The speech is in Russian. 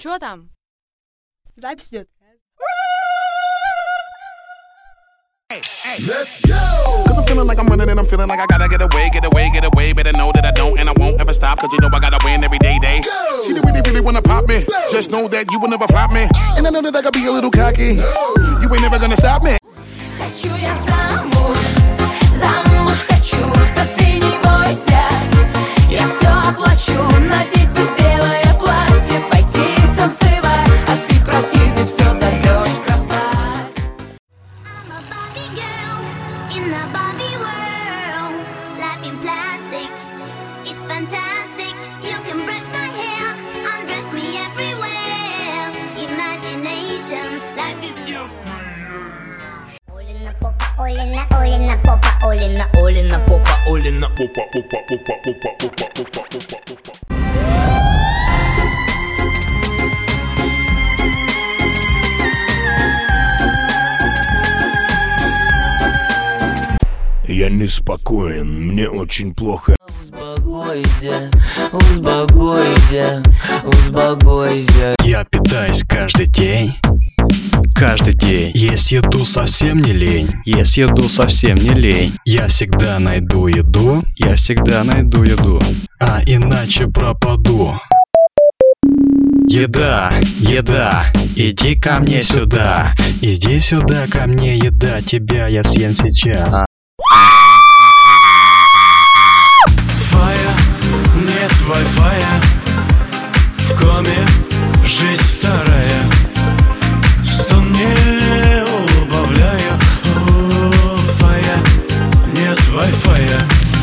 Чё там? Запись идет. Let's go! Cause I'm feeling like I'm running and I'm feeling like I gotta get away. Better know that I don't and I won't ever stop. Cause you know I gotta win every day. Go! She really wanna pop me. Go! Just know that you will never flop me. And I know that I gotta be a little cocky. No! You ain't never gonna stop me. Хочу я замуж, замуж хочу, да ты не бойся. Я все оплачу, надеть бы белое платье, пойти танцевать, а ты противный все зовешь в кровать. I'm a Barbie girl in the Barbie world. Life in plastic, it's fantastic. You can brush my hair, undress me everywhere. Imagination, life is your Олина попа, Олина, Олина попа, Олина, Олина попа, Олина попа, попа, попа, попа, попа, попа, попа, попа. Я неспокоен, мне очень плохо. Успокойся, успокойся, успокойся. Я питаюсь каждый день. Каждый день. Есть еду совсем не лень. Есть еду совсем не лень. Я всегда найду еду. Я всегда найду еду. А иначе пропаду. Еда, еда, иди ко мне сюда. Иди сюда ко мне, еда, тебя я съем сейчас.